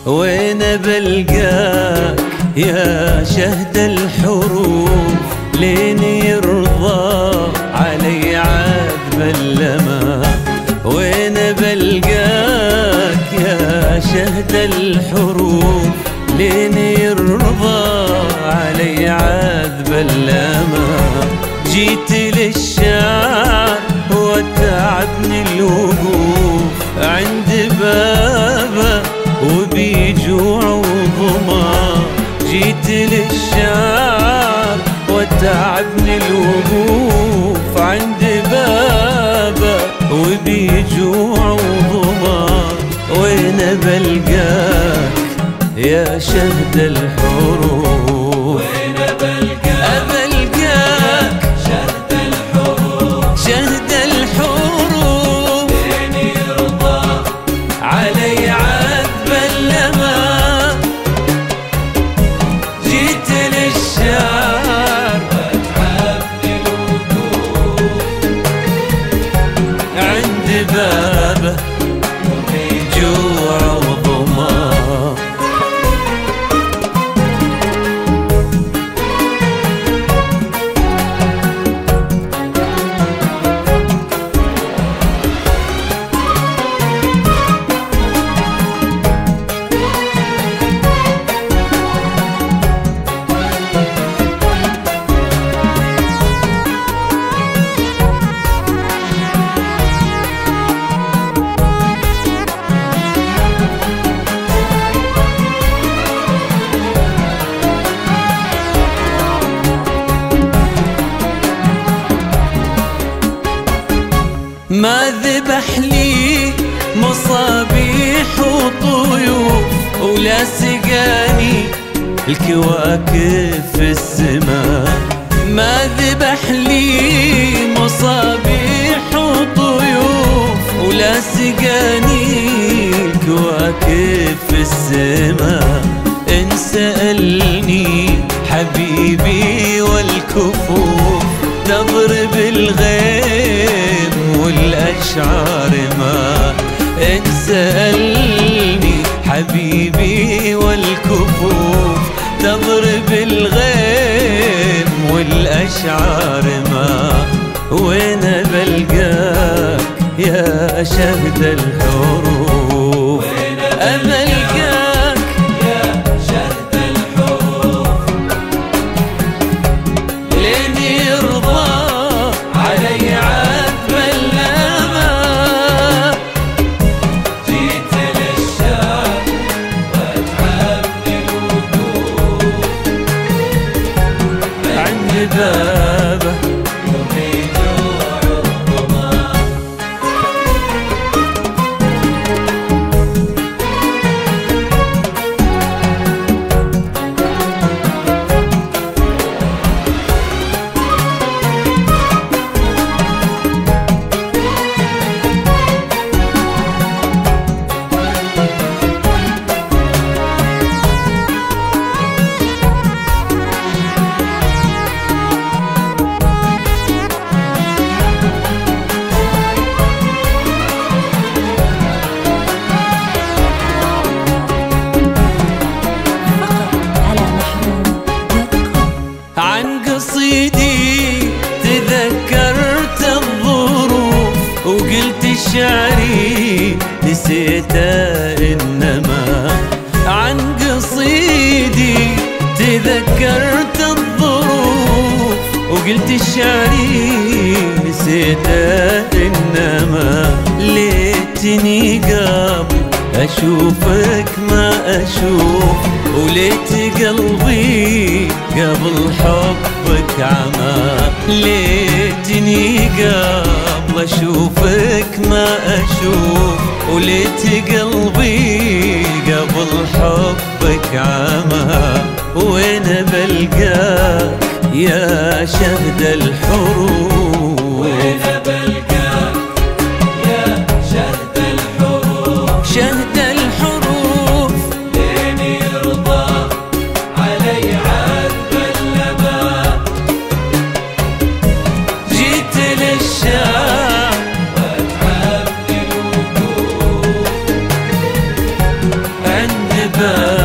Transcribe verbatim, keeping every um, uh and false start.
وين بلقاك يا شهد الحروف لين يرضى علي عذب اللمى. وين بلقاك يا شهد الحروف لين يرضى علي عذب اللمى. جيت للشعر وتعبني الوقوف عند بابه وبيجوع وظما. جيت للشعر وتعبني الوقوف عند بابه وبيجوع وظما. وين بلقاك يا شهد الحروف؟ وين بلقاك أبلقاك شهد الحروف شهد الحروف لين يرضى علي عذب اللمى. جيت للشعر وتعبني الوقوف عند بابه جوع وظما. ما ذبح لي مصابيح وطيوف ولا سقاني الكواكب في السماء. ما ذبح لي مصابيح وطيوف ولا سقاني الكواكب في السماء. إن سألني حبيبي والكفوف تضرب الغيم والأشعار ما. إن سألني حبيبي والكفوف تضرب الغيم والأشعار ما. وين بلقاك يا شهد الحروف؟ أبلقاك يا شهد الحروف لين يرضى علي عذب اللمى. جيت للشعر وتعبني الوقوف عند بابه وبيجوع وظما. عن قصيدي تذكرت الظروف وقلت شعري نسيته إنما. عن قصيدي تذكرت الظروف وقلت شعري نسيته إنما. ليتني قبل أشوفك ما أشوف وليت قلبي قبل حبك عمى. ليتني قبل أشوفك ما أشوف وليت قلبي قبل حبك عمى. وين بلقاك يا شهد الحروف؟ وين بلقاك يا شهد الحروف شهد الحروف لين يرضى علي عذب اللمى. جيت للشعر وتعبني الوقوف عند الباب